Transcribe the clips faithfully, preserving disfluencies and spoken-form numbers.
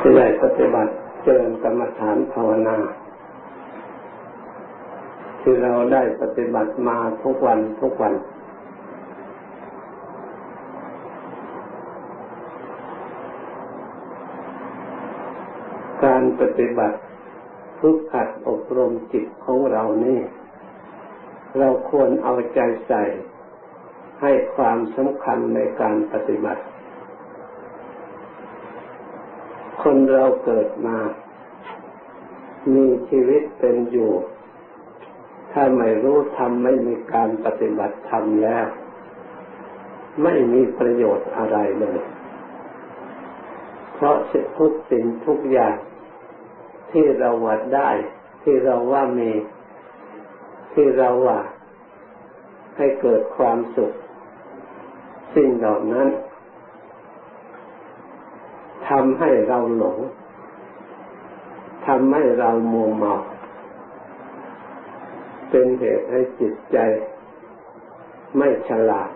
ที่ได้ปฏิบัติเจริญกรรมฐานภาวนาที่เราได้ปฏิบัติมาทุกวันทุกวันการปฏิบัติฝึกหัดอบรมจิตของเรานี่เราควรเอาใจใส่ให้ความสำคัญในการปฏิบัติคนเราเกิดมามีชีวิตเป็นอยู่ถ้าไม่รู้ธรรมไม่มีการปฏิบัติธรรมแล้วไม่มีประโยชน์อะไรเลยเพราะสิ่งทุกสิ่งทุกอย่างที่เราว่าได้ที่เราว่ามีที่เราว่าให้เกิดความสุขสิ่งเหล่านั้นทำให้เราหลงทำให้เรามัวเมาเป็นเหตุให้จิตใจไม่ฉลาด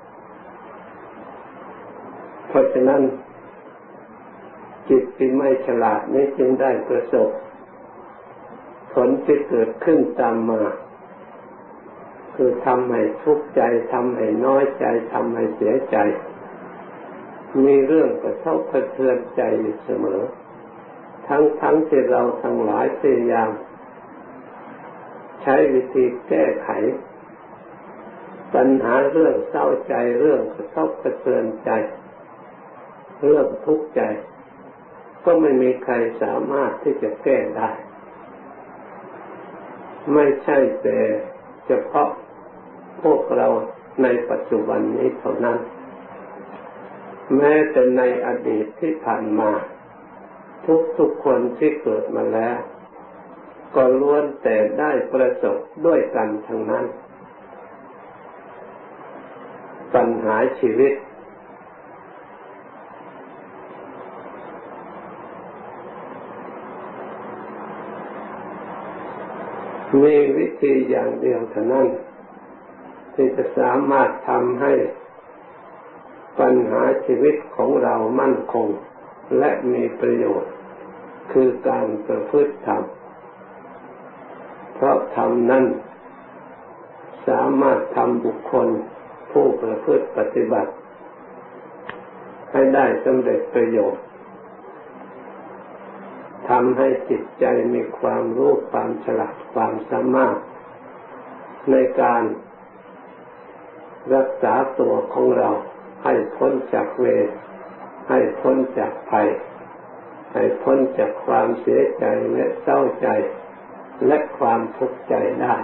เพราะฉะนั้นจิตที่ไม่ฉลาดนี้จึงได้ประสบผลที่เกิดขึ้นตามมาคือทำให้ทุกข์ใจทำให้น้อยใจทำให้เสียใจมีเรื่องกระทบกระเทือนใจอยู่เสมอทั้งทั้งที่เราทั้งหลายพยายามใช้วิธีแก้ไขปัญหาเรื่องเศร้าใจเรื่องกระทบกระเทือนใจเรื่องทุกข์ใจก็ไม่มีใครสามารถที่จะแก้ได้ไม่ใช่แต่เฉพาะพวกเราในปัจจุบันนี้เท่านั้นแม้แต่ในอดีตที่ผ่านมาทุกๆคนที่เกิดมาแล้วก็ล้วนแต่ได้ประสบด้วยกันทั้งนั้นปัญหาชีวิตมีวิธีอย่างเดียวเท่านั้นที่จะสามารถทำให้ปัญหาชีวิตของเรามั่นคงและมีประโยชน์คือการประพฤติธรรมเพราะธรรมนั้นสามารถทำบุคคลผู้ประพฤติปฏิบัติให้ได้สำเร็จประโยชน์ทำให้จิตใจมีความรู้ความฉลาดความสามารถในการรักษาตัวของเราให้พ้นจากเวรให้พ้นจากภัยให้พ้นจากความเสียใจและเศร้าใจและความทุกข์ใจได้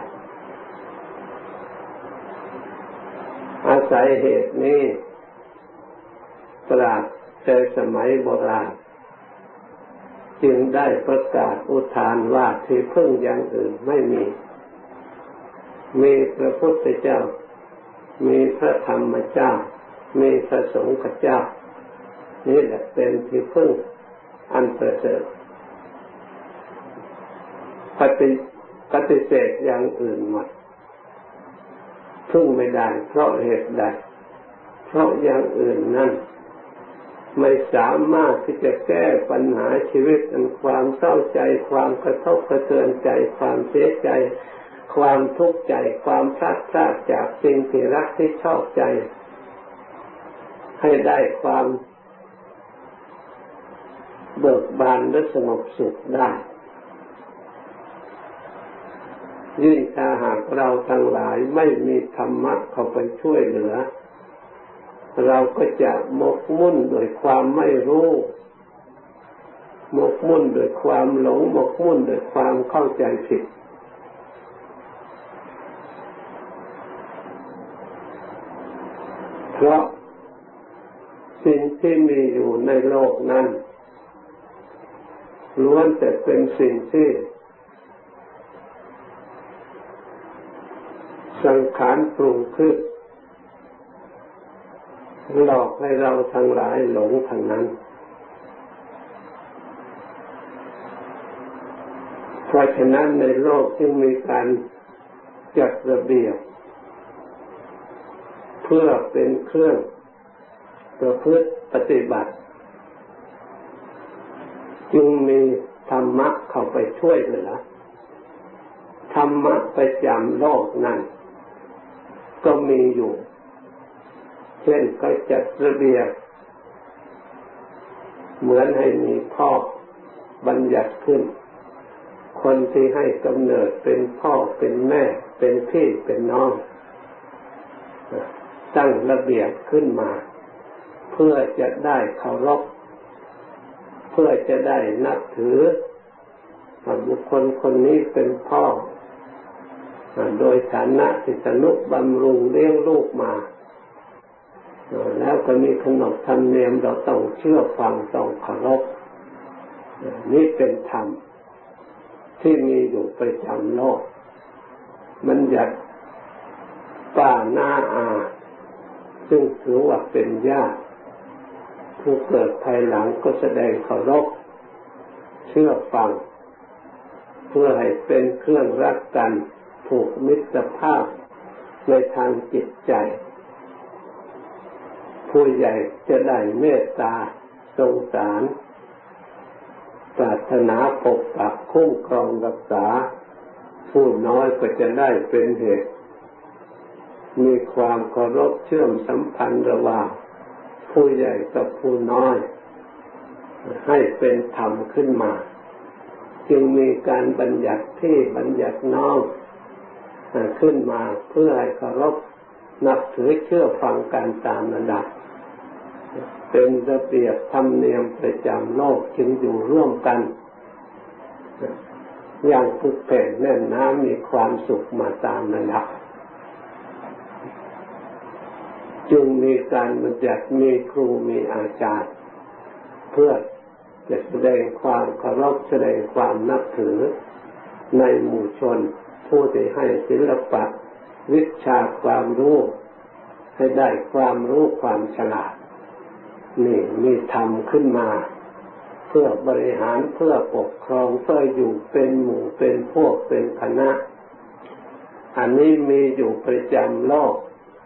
อาศัยเหตุนี้ปราชญ์ในสมัยโบราณจึงได้ประกาศอุทานว่าที่พึ่งอย่างอื่นไม่มีมีพระพุทธเจ้ามีพระธรรมเจ้ามีพระสงฆ์เจ้านี่แหละเป็นที่พึ่งอันประเสริฐปฏิปฏิเสธอย่างอื่นหมดพึ่งไม่ได้เพราะเหตุใดเพราะอย่างอื่นนั้นไม่สามารถที่จะแก้ปัญหาชีวิตอันความเศร้าใจความกระทบกระเทือนใจความเสียใจความทุกข์ใจความพลาดพลาดจากสิ่งที่รักที่ชอบใจให้ได้ความเบิกบานและสงบสุขได้ยิ่งถ้าหากเราทั้งหลายไม่มีธรรมะเข้าไปช่วยเหลือเราก็จะหมกมุ่นโดยความไม่รู้หมกมุ่นโดยความหลงหมกมุ่นโดยความเข้าใจผิดเพราะสิ่งที่มีอยู่ในโลกนั้นล้วนแต่เป็นสิ่งที่สังขารปรุงขึ้นหลอกให้เราทั้งหลายหลงทางนั้นเพราะฉะนั้นในโลกจึงมีการจัดระเบียบเพื่อเป็นเครื่องประพฤติปฏิบัติจึงมีธรรมะเข้าไปช่วยเหลือธรรมะประจำโลกนั้นก็มีอยู่เช่นก็จัดระเบียบเหมือนให้มีพ่อบัญญัติขึ้นคนที่ให้กำเนิดเป็นพ่อเป็นแม่เป็นพี่เป็นน้องตั้งระเบียบขึ้นมาเพื่อจะได้เคารพเพื่อจะได้นับถือบุคคลคนนี้เป็นพ่อโดยฐานะที่ทนุบำรุงเลี้ยงลูกมาแล้วก็มีขนบธรรมเนียมเราต้องเชื่อฟังต้องเคารพนี่เป็นธรรมที่มีอยู่ประจำโลกมันอยากป้าหน้าอาซึ่งถือว่าเป็นญาติผู้เกิดภายหลังก็แสดงเคารพเชื่อฟังเพื่อให้เป็นเครื่องรักกันผูกมิตรภาพในทางจิตใจผู้ใหญ่จะได้เมตตาสงสารปรารถนาปกปักคุ้มครองรักษาผู้น้อยก็จะได้เป็นเหตุมีความเคารพเชื่อมสัมพันธ์ระหว่างผู้ใหญ่กับผู้น้อยให้เป็นธรรมขึ้นมาจึงมีการบัญญัติพี่บัญญัติน้องขึ้นมาเพื่อให้เคารพนับถือเชื่อฟังกันตามระดับเป็นระเบียบธรรมเนียมประจำโลกจึงอยู่ร่วมกันอย่างผูกแผ่นแน่นหนามีความสุขมาตามระดับจึงมีการบัญญัติมีครูมีอาจารย์เพื่อจะแสดงความเคารพแสดงความนับถือในหมู่ชนผู้ที่ให้ศิลปะวิชาความรู้ให้ได้ความรู้ความฉลาดนี่มีธรรมขึ้นมาเพื่อบริหารเพื่อปกครองเพื่ออยู่เป็นหมู่เป็นพวกเป็นคณะอันนี้มีอยู่ประจำโลก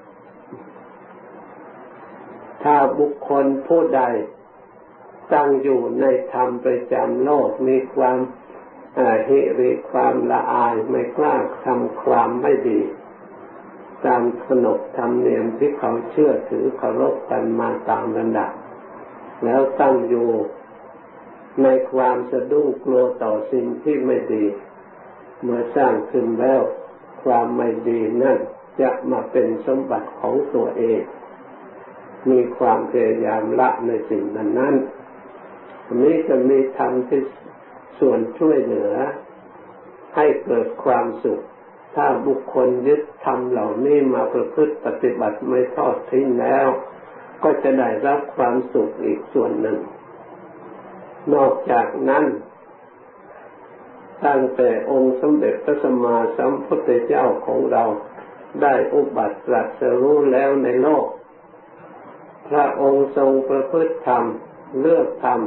ถ้าบุคคลผู้ใดตั้งอยู่ในธรรมประจำโลกมีความหิริความละอายไม่กล้าทำความไม่ดีตามขนบธรรมเนียมที่เขาเชื่อถือเคารพกันมาตามระดับแล้วตั้งอยู่ในความสะดุ้งกลัวต่อสิ่งที่ไม่ดีเมื่อสร้างขึ้นแล้วความไม่ดีนั่นจะมาเป็นสมบัติของตัวเองมีความพยายามละในสิ่งนั้นนั้นนี้จะมีธรรมที่ส่วนช่วยเหลือให้เกิดความสุขถ้าบุคคลยึดธรรมเหล่านี้มาประพฤติปฏิบัติไม่ทอดทิ้งแล้วก็จะได้รับความสุขอีกส่วนหนึ่งนอกจากนั้นตั้งแต่องค์สมเด็จพระสัมมาสัมพุทธเจ้าของเราได้อุบัติตรัสรู้แล้วในโลกพระองค์ทรงประพฤติธรรมเลือกธรรม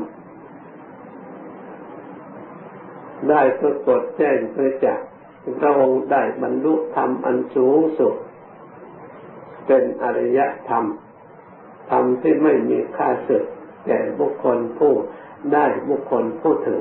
ได้ปรากฏแจ้งประจักษ์พระองค์ได้บรรลุธรรมอันสูงสุดเป็นอริยธรรมธรรมที่ไม่มีค่าศึกแก่บุคคลผู้ได้บุคคลผู้ถึง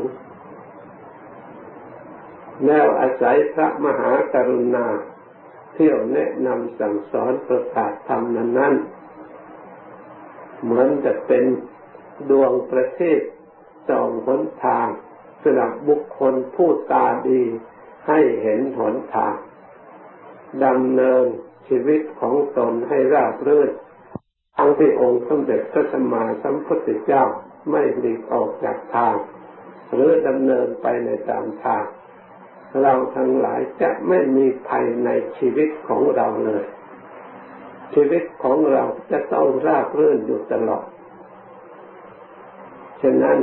แล้วอาศัยพระมหากรุณาเที่ยวแนะนำสั่งสอนประกาศธรรมนั้นๆเหมือนจะเป็นดวงประทีปส่องหนทางสำหรับบุคคลผู้ตาดีให้เห็นหนทางดำเนินชีวิตของตนให้ราบรื่นทั้งที่องค์สมเด็จพระสัมมาสัมพุทธเจ้าไม่หลีกออกจากทางหรือดำเนินไปในตามทางเราทั้งหลายจะไม่มีภัยในชีวิตของเราเลยชีวิตของเราจะต้องราบรื่นอยู่ตลอดฉะนั้น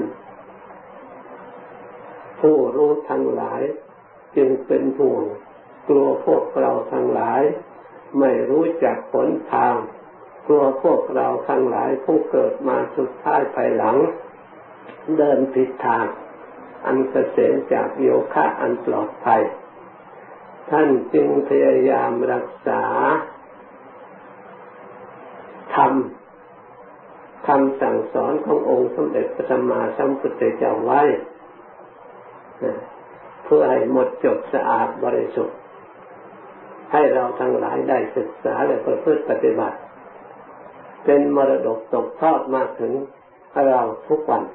ผู้รู้ทั้งหลายจึงเป็นห่วงกลัวพวกเราทั้งหลายไม่รู้จักหนทางกลัวพวกเราทั้งหลายผู้เกิดมาสุดท้ายภายหลังเดินผิดทางอันเกษมจากโยคะอันปลอดภัยท่านจึงพยายามรักษาธรรมคำสั่งสอนขององค์สมเด็จพระสัมมาสัมพุทธเจ้าไว้เพื่อให้หมดจดสะอาดบริสุทธิ์ให้เราทั้งหลายได้ศึกษาและประพฤติปฏิบัติเป็นมรดกตกทอดมาถึงเราทุกวัน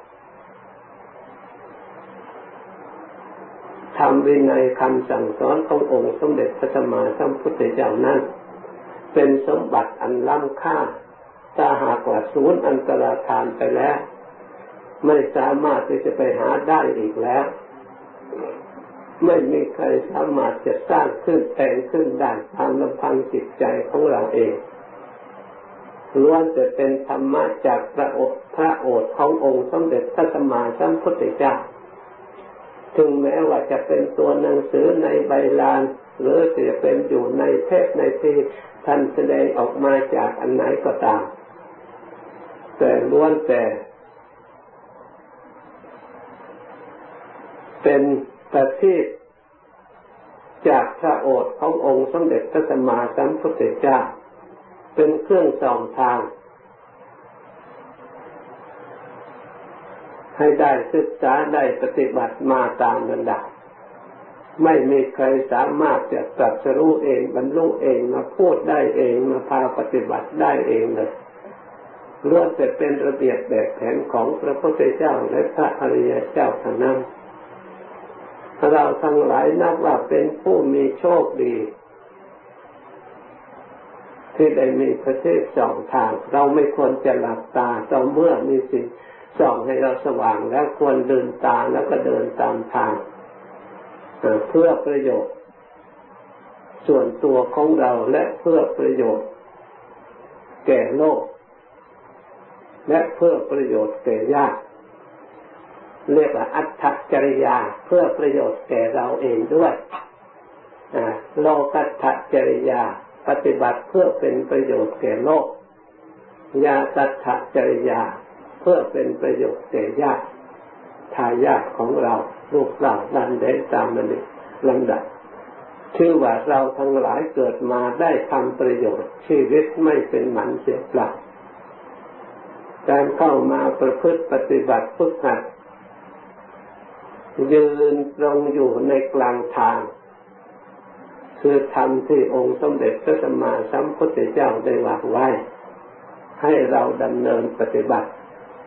ธรรมวินัยคำสั่งสอนขององค์สมเด็จพระสัมมาสัมพุทธเจ้านั้นเป็นสมบัติอันล้ำค่าถ้าหากว่าสูญอันตรธานไปแล้วไม่สามารถที่จะไปหาได้อีกแล้วไม่มีใครสามารถจะสร้างขึ้นแต่งขึ้นได้ตามลำพังจิตใจของเราเองล้วนแต่เป็นธรรมะจากพระโอษฐ์พระโอษฐ์ขององค์สมเด็จพระสัมมาสัมพุทธเจ้าถึงแม้ว่าจะเป็นตัวหนังสือในใบลานหรือจะเป็นอยู่ในเทปในที่ท่านแสดงออกมาจากอันไหนก็ตามแต่ล้วนแต่เป็นประทีปจากพระโอษฐ์ขององค์สมเด็จพระสัมมาสัมพุทธเจ้าเป็นเครื่องส่องทางให้ได้ศึกษาได้ปฏิบัติมาตามลำดับไม่มีใครสามารถจะตรัสรู้เองบรรลุเองมาพูดได้เองมาพาปฏิบัติได้เองเลยล้วนแต่เป็นระเบียบแบบแผนของพระพุทธเจ้าและพระอริยเจ้าเท่านั้นเราทั้งหลายนับว่าเป็นผู้มีโชคดีที่ได้มีประทีปส่องทางเราไม่ควรจะหลับตาต่อเมื่อมีสิ่งส่องให้เราสว่างแล้วควรเดินตามแล้วก็เดินตามทางเพื่อประโยชน์ส่วนตัวของเราและเพื่อประโยชน์แก่โลกและเพื่อประโยชน์แก่ญาติเรียกว่าอัตถจริยาเพื่อประโยชน์แก่เราเองด้วยโลกัตถจริยาปฏิบัติเพื่อเป็นประโยชน์แก่โลกญาตัตถจริยาเพื่อเป็นประโยชน์แก่ญาติทายาทของเราลูกเราดันเดินตามมันลำดับชื่อว่าเราทั้งหลายเกิดมาได้ทำประโยชน์ชีวิตไม่เป็นหมันเสียเปล่าการเข้ามาประพฤติปฏิบัติฝึกหัดยืนตรงอยู่ในกลางทางคือธรรมที่องค์สมเด็จพระสัมมาสัมพุทธเจ้าได้วางไว้ให้เราดำเนินปฏิบัติ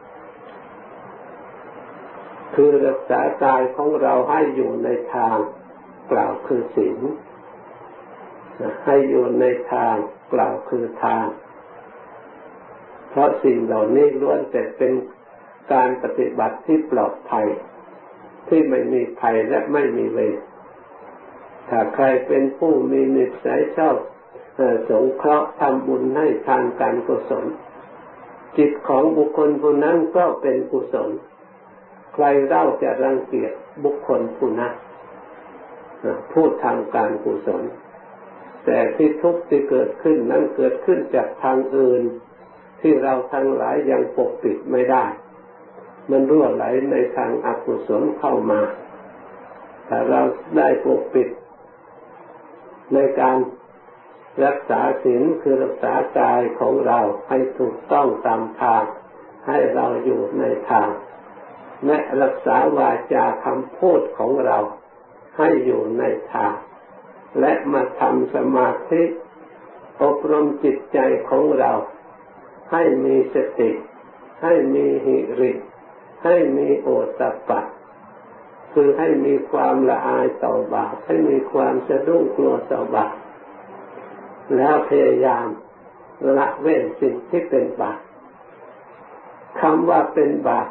คือรักษากายของเราให้อยู่ในทางกล่าวคือศีลให้อยู่ในทางกล่าวคือทางเพราะสิ่งเหล่านี้ล้วนแต่เป็นการปฏิบัติที่ปลอดภัยที่ไม่มีภัยและไม่มีเวรถ้าใครเป็นผู้มีนิสัยชอบสงเคราะห์ทำบุญให้ทานการกุศลจิตของบุคคลผู้นั้นก็เป็นกุศลใครเล่าจะรังเกียจบุคคลผู้นั้นพูดทางการกุศลแต่ที่ทุกข์ที่เกิดขึ้นนั้นเกิดขึ้นจากทางอื่นที่เราทั้งหลายยังปกปิดไม่ได้มันรั่วไหลในทางอกุศลเข้ามาถ้าเราได้ปกปิดในการรักษาศีลคือรักษากายของเราให้ถูกต้องตามทางให้เราอยู่ในทางและรักษาวาจาคำพูดของเราให้อยู่ในทางและมาทำสมาธิอบรมจิตใจของเราให้มีสติให้มีหิริให้มีโอตตัปปะคือให้มีความละอายต่อบาปให้มีความสะดุ้งกลัวต่อบาปแล้วพยายามละเว้นสิ่งที่เป็นบาปคำว่าเป็นบาป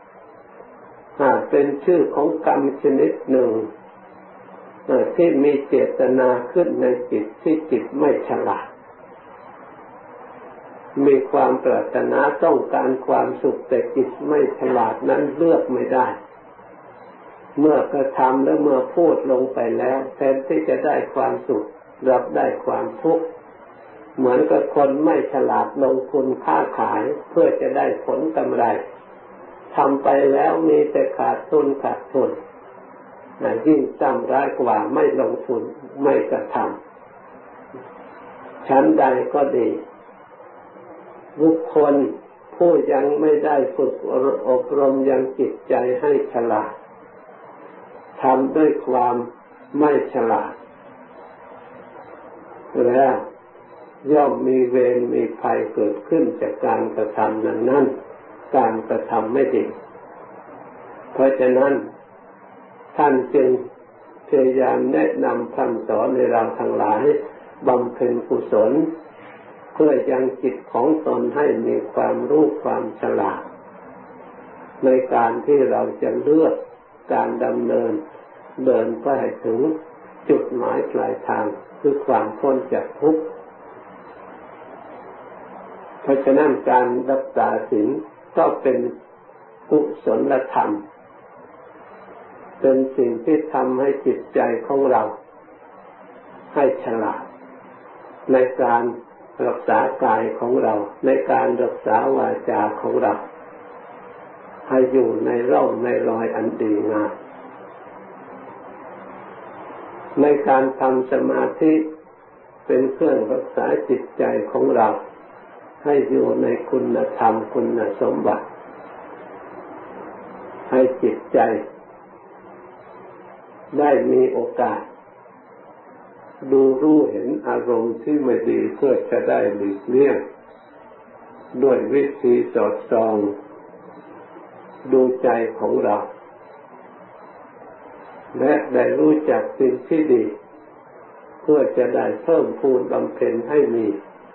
เป็นชื่อของกรรมชนิดหนึ่งที่มีเจตนาขึ้นในจิตที่จิตไม่ฉลาดมีความปรารถนาต้องการความสุขแต่จิตไม่ฉลาดนั้นเลือกไม่ได้เมื่อกระทำและเมื่อพูดลงไปแล้วแทนที่จะได้ความสุขรับได้ความทุกข์เหมือนกับคนไม่ฉลาดลงทุนค้าขายเพื่อจะได้ผลกำไรทำไปแล้วมีแต่ขาดทุนขาดทุนยิ่งซ้ำร้ายกว่าไม่ลงทุนไม่กระทำชั้นใดก็ดีบุคคลผู้ยังไม่ได้ฝึกอบรมยังจิตใจให้ฉลาดทำด้วยความไม่ฉลาดแล้วย่อมมีเวรมีภัยเกิดขึ้นจากการกระทำนั้นนั้นการกระทำไม่ดีเพราะฉะนั้นท่านจึงพยายามแนะนำคำสอนในเราทั้งหลายบำเพ็ญกุศลเพื่อยังจิตของตนให้มีความรู้ความฉลาดในการที่เราจะเลือกการดำเนินเดินไปให้ถึงจุดหมายปลายทางคือความพ้นจากทุกข์เพราะฉะนั้นการรักษาศีลก็เป็นกุศลธรรมเป็นสิ่งที่ทำให้จิตใจของเราให้ฉลาดในการรักษากายของเราในการรักษาวาจาของเราให้อยู่ในร่องในรอยอันดีงามในการทำสมาธิเป็นเครื่องรักษาจิตใจของเราให้อยู่ในคุณธรรมคุณสมบัติให้จิตใจได้มีโอกาสดูรู้เห็นอารมณ์ที่ไม่ดีเพื่อจะได้หลีกเลี่ยงด้วยวิธีสอดส่องดูใจของเราและได้รู้จักสิ่งที่ดีเพื่อจะได้เพิ่มพูนบำเพ็ญให้มี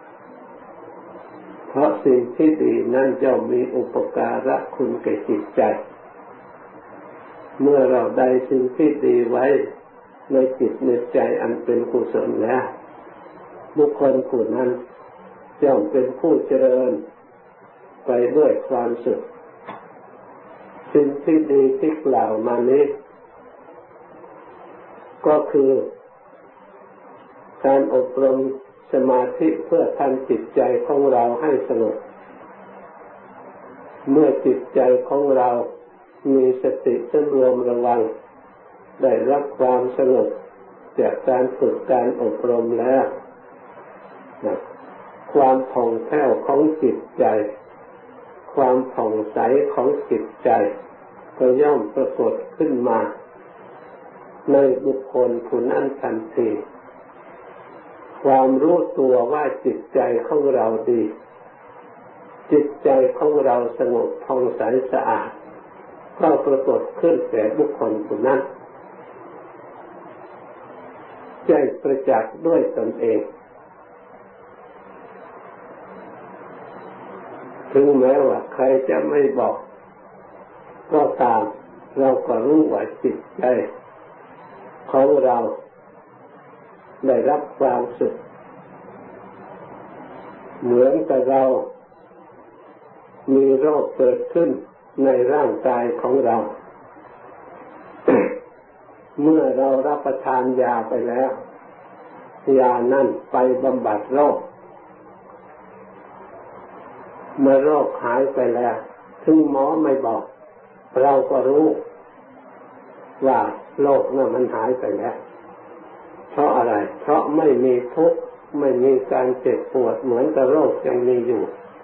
เพราะสิ่งที่ดีนั้นย่อมมีอุปการะคุณแก่จิตใจเมื่อเราได้สิ่งที่ดีไว้ในจิตในใจอันเป็นกุศลแล้วบุคคลผู้นั้นย่อมเป็นผู้เจริญไปด้วยความสุขสิ่งที่ดีที่กล่าวมานี้ก็คือการอบรมสมาธิเพื่อทำจิตใจของเราให้สงบเมื่อจิตใจของเรามีสติสำรวมระวังได้รับความสงบจากการฝึกการอบรมแล้วความผ่องแผ้วของจิตใจความผ่องใสของจิตใจก็ย่อมปรากฏขึ้นมาในบุคคลผู้นั้นทันทีความรู้ตัวว่าจิตใจของเราดีจิตใจของเราสงบผ่องใสสะอาดก็ปรากฏขึ้นแก่บุคคลผู้นั้นแจ้งประจักษ์ด้วยตนเองถึงแม้ว่าใครจะไม่บอกก็ตามเราก็รู้ว่าจิตใจของเราได้รับความสุขเหมือนกับเรามีโรคเกิดขึ้นในร่างกายของเรา เมื่อเรารับประทานยาไปแล้วยานั่นไปบำบัดโรคเมื่อโรคหายไปแล้วถึงหมอไม่บอกเราก็รู้ว่าโรคนั้นมันหายไปแล้วเพราะอะไรเพราะไม่มีทุกข์ไม่มีการเจ็บปวดเหมือนกับโรคยังมีอยู่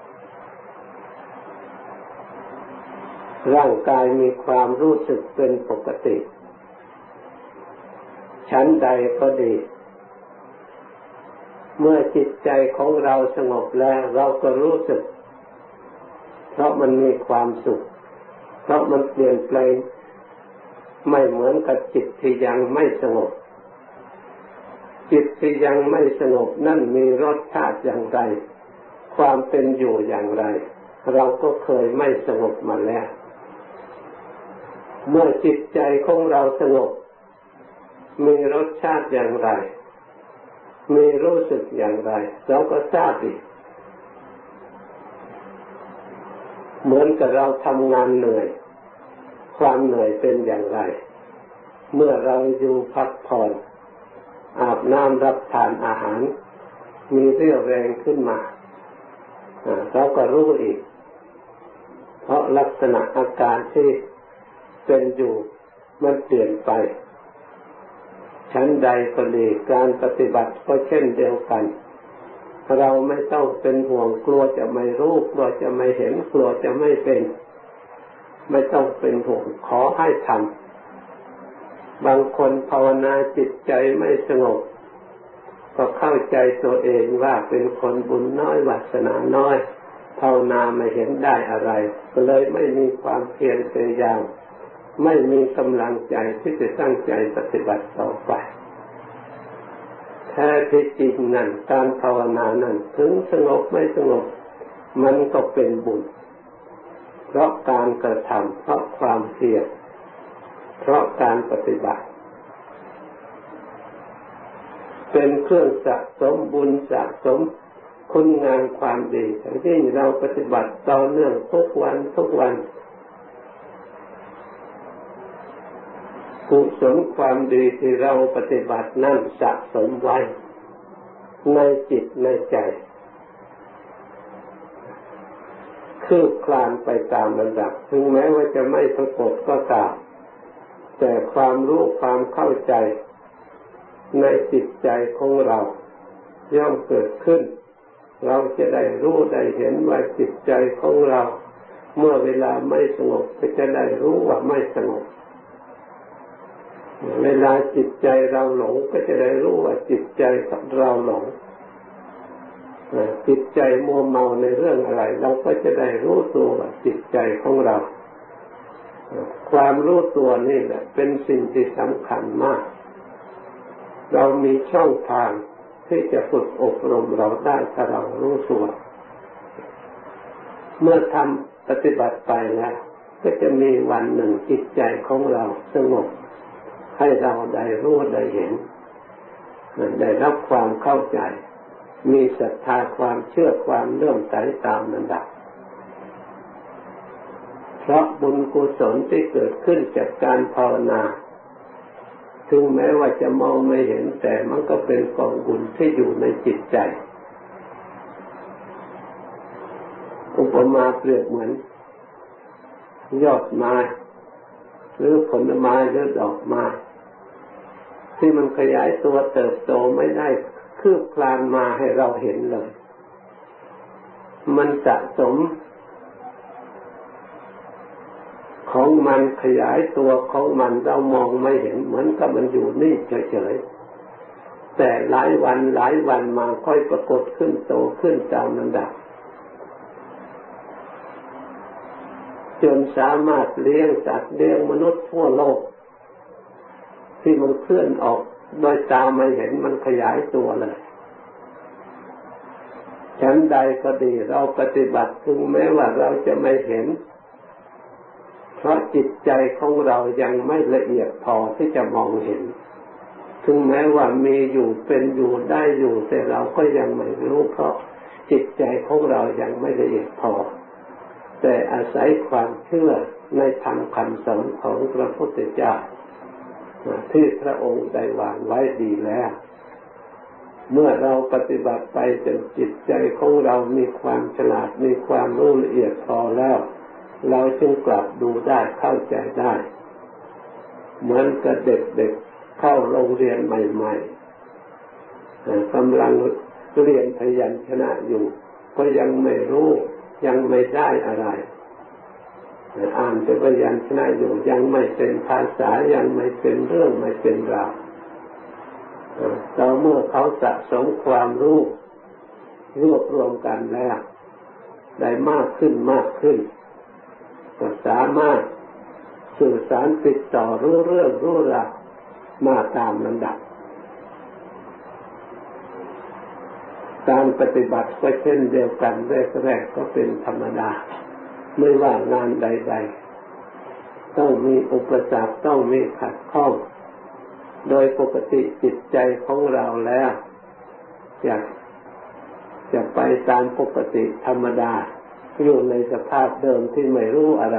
ร่างกายมีความรู้สึกเป็นปกติชั้นใดก็ดีเมื่อจิตใจของเราสงบแล้วเราก็รู้สึกเพราะมันมีความสุขเพราะมันเปลี่ยนแปลงไม่เหมือนกับจิตที่ยังไม่สงบจิตที่ยังไม่สงบนั่นมีรสชาติอย่างไรความเป็นอยู่อย่างไรเราก็เคยไม่สงบมาแล้วเมื่อจิตใจของเราสงบมีรสชาติอย่างไรมีรู้สึกอย่างไรเราก็ทราบอีกเหมือนกับเราทำงานเหนื่อยความเหนื่อยเป็นอย่างไรเมื่อเราอยู่พักผ่อนอาบน้ำรับทานอาหารมีเรี่ยวแรงขึ้นมาเราก็รู้อีกเพราะลักษณะอาการที่เป็นอยู่มันเปลี่ยนไปชั้นใดก็ดีการปฏิบัติก็เช่นเดียวกันเราไม่ต้องเป็นห่วงกลัวจะไม่รู้กลัวจะไม่เห็นกลัวจะไม่เป็นไม่ต้องเป็นห่วงขอให้ทำบางคนภาวนาจิตใจไม่สงบก็เข้าใจตัวเองว่าเป็นคนบุญน้อยวาสนาน้อยภาวนาไม่เห็นได้อะไรก็เลยไม่มีความเพียรพยายามไม่มีกำลังใจที่จะตั้งใจปฏิบัติต่อไปแท้ที่จริงนั้นการภาวนานั้นถึงสงบไม่สงบมันก็เป็นบุญเพราะการกระทำเพราะความเพียรเพราะการปฏิบัติเป็นเครื่องสะสมบุญสะสมคุณงามความดีที่เราปฏิบัติต่อเนื่องทุกวันทุกวันกุศลความดีที่เราปฏิบัตินั้นสะสมไว้ในจิตในใจคืบคลานไปตามระดับถึงแม้ว่าจะไม่ปรากฏก็ตามแต่ความรู้ความเข้าใจในจิตใจของเราย่อมเกิดขึ้นเราจะได้รู้ได้เห็นว่าจิตใจของเราเมื่อเวลาไม่สงบก็จะได้รู้ว่าไม่สงบเวลาจิตใจเราหลงก็จะได้รู้ว่าจิตใจของเราหลงจิตใจมัวเมาในเรื่องอะไรเราก็จะได้รู้ตัวว่าจิตใจของเราความรู้ตัวนี่แหละเป็นสิ่งที่สำคัญมากเรามีช่องทางที่จะฝึกอบรมเราได้ถ้าเรารู้ตัวเมื่อทำปฏิบัติไปแล้วก็จะมีวันหนึ่งจิตใจของเราสงบให้เราได้รู้ได้เห็นได้รับความเข้าใจมีศรัทธาความเชื่อความเลื่อมใสตามลำดับเพราะบุญกุศลที่เกิดขึ้นจากการภาวนาถึงแม้ว่าจะมองไม่เห็นแต่มันก็เป็นกองบุญที่อยู่ในจิตใจอุปมาเปรียบเหมือนยอดไม้หรือผลไม้หรือดอกไม้ที่มันขยายตัวเติบโตไม่ได้คืบคลานมาให้เราเห็นเลยมันสะสมของมันขยายตัวของมันเรามองไม่เห็นเหมือนกับมันอยู่นี่เฉยๆแต่หลายวันหลายวันมาค่อยปรากฏขึ้นโตขึ้นตามลำดับจนสามารถเลี้ยงสัตว์เลี้ยงมนุษย์ทั่วโลกที่มันเคลื่อนออกโดยตาไม่เห็นมันขยายตัวเลยฉันใดก็ดีเราปฏิบัติถึงแม้ว่าเราจะไม่เห็นเพราะจิตใจของเรายังไม่ละเอียดพอที่จะมองเห็นถึงแม้ว่ามีอยู่เป็นอยู่ได้อยู่แต่เราก็ยังไม่รู้เพราะจิตใจของเรายังไม่ละเอียดพอแต่อาศัยความเชื่อในธรรมคำสอนของพระพุทธเจ้าที่พระองค์ได้วางไว้ดีแล้วเมื่อเราปฏิบัติไปจนจิตใจของเรามีความฉลาดมีความรู้ละเอียดพอแล้วเราจึงกลับดูได้เข้าใจได้เหมือนกับเด็กๆเข้าโรงเรียนใหม่ๆกำลังเรียนพยัญชนะอยู่ก็ยังไม่รู้ยังไม่ได้อะไรอ่านแต่พยัญชนะอยู่ยังไม่เป็นภาษายังไม่เป็นเรื่องไม่เป็นราวต่อเมื่อเขาสะสมความรู้รวบรวมกันแล้วได้มากขึ้นมากขึ้นก็สามารถสื่อสารติดต่อรู้เรื่องรู้ราวมาตามลำดับการปฏิบัติก็เช่นเดียวกันแรกๆก็เป็นธรรมดาไม่ว่างานใดๆต้องมีอุปสรรคต้องมีขัดข้องโดยปกติจิตใจของเราแล้วจะจะไปตามปกติธรรมดาอยู่ในสภาพเดิมที่ไม่รู้อะไร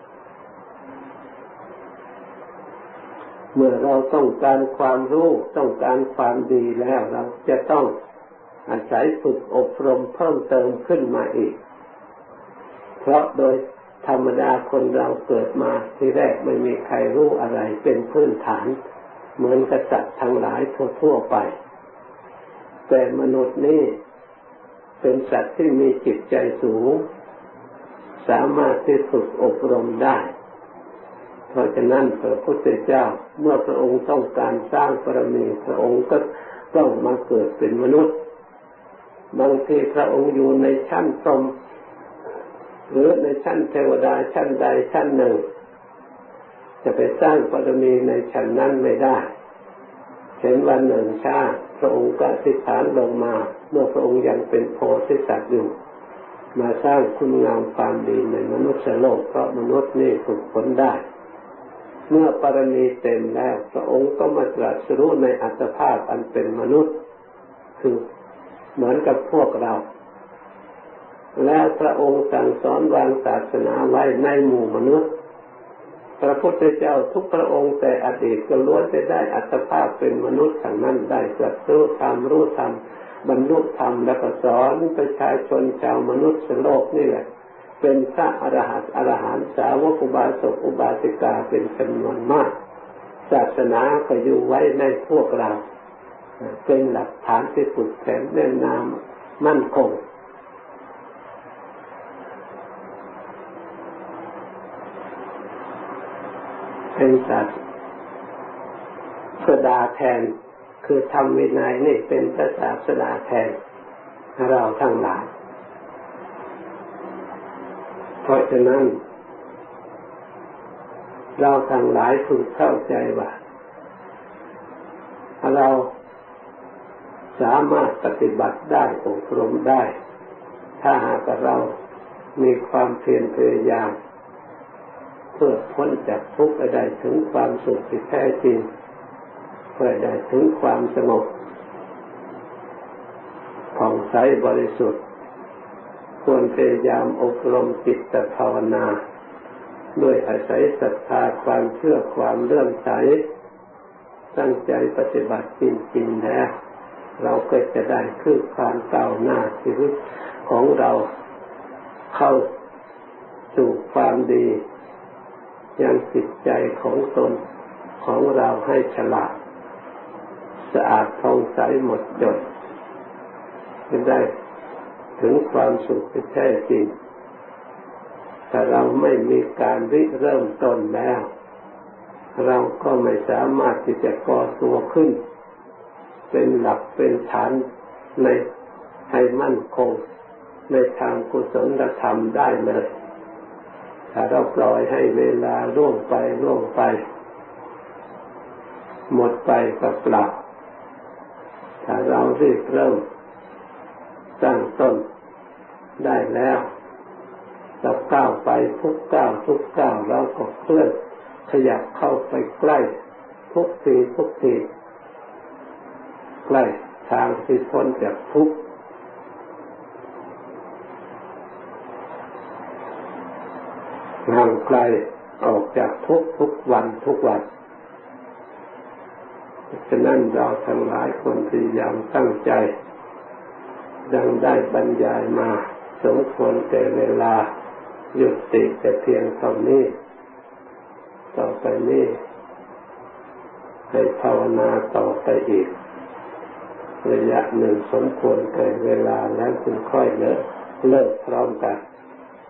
เมื่อเราต้องการความรู้ต้องการความดีแล้วเราจะต้องอาศัยฝึกอบรมเพิ่มเติมขึ้นมาอีกเพราะโดยธรรมดาคนเราเกิดมาที่แรกไม่มีใครรู้อะไรเป็นพื้นฐานเหมือนกับสัตว์ทั้งหลายทั่วๆไปแต่มนุษย์นี่เป็นสัตว์ที่มีจิตใจสูงสามารถที่ฝึกอบรมได้เพราะฉะนั้นพระพุทธเจ้าเมื่อพระองค์ต้องการสร้างบารมีพระองค์ก็ต้องมาเกิดเป็นมนุษย์บางทีพระองค์อยู่ในชั้นพรหมหรือในชั้นเทวดาชั้นใดชั้นหนึ่งจะไปสร้างบารมีในชั้นนั้นไม่ได้เห็นวันหนึ่งชาติพระองค์ก็อธิษฐานลงมาเมื่อพระองค์ยังเป็นโพธิสัตว์อยู่มาสร้างคุณงามความดีในมนุษย์โลกเพราะมนุษย์นี่ฝึกฝนได้เมื่อบารมีเต็มแล้วพระองค์ก็มาตรัสรู้ในอัตภาพอันเป็นมนุษย์คือเหมือนกับพวกเราแล้วพระองค์สั่งสอนวางศาสนาไว้ในหมู่มนุษย์พระพุทธเจ้าทุกพระองค์แต่อดีตก็ล้วนจะได้อัตภาพเป็นมนุษย์ทั้งนั้นได้ตรัสรู้ธรรมรู้ธรรมบรรลุธรรมแล้วก็สอนประชาชนชาวมนุษย์โลกนี่แหละเป็นพระอรหันต์อรหันต์สาวกอุบาสกอุบาสิกาเป็นจำนวนมากศาสนาก็อยู่ไว้ในพวกเราเป็นหลักฐานที่ปึกแผ่นแน่นหนามั่นคงเป็นศาสดาแทนคือธรรมวินัยนี่เป็นพระศาสดาแทนเราทั้งหลายเพราะฉะนั้นเราทั้งหลายพึงเข้าใจว่าเราสามารถปฏิบัติได้อบรมได้ถ้าหากเรามีความเพียรพยายามเพื่อพ้นจากทุกข์ได้ถึงความสุขที่แท้จริงเพื่อได้ถึงความสงบผ่องใสบริสุทธิ์ควรพยายามอบรมจิตภาวนาด้วยอาศัยศรัทธาความเชื่อความเลื่อมใสตั้งใจปฏิบัติจริงๆแล้วเราก็จะได้คืบคลานก้าวหน้าชีวิตของเราเข้าสู่ความดียังจิตใจของตนของเราให้ฉลาดสะอาดผ่องใสหมดจดจะได้ถึงความสุขที่แท้จริงถ้าเราไม่มีการริเริ่มต้นแล้วเราก็ไม่สามารถที่จะก่อตัวขึ้นเป็นหลักเป็นฐานในให้มั่นคงในทางกุศลธรรมได้เลยถ้าเราปล่อยให้เวลาล่วงไปล่วงไปหมดไปกับเปล่าถ้าเรารีบเริ่มตั้งต้นได้แล้วเราก้าวไปทุกก้าวทุกก้าวเราก็เคลื่อนขยับเข้าไปใกล้ทุกทีทุกทีใกล้ทางที่พ้นจากทุกข์ห่างไกลออกจากทุกทุกวันทุกวันฉะนั้นเราทั้งหลายควรพยายามตั้งใจดังได้บรรยายมาสมควรแก่เวลายุติแต่เพียงเท่านี้ต่อไปนี้ให้ภาวนาต่อไปอีกระยะหนึ่งสมควรแก่เวลาแล้วจึงค่อยเลิกเลิกพร้อมกัน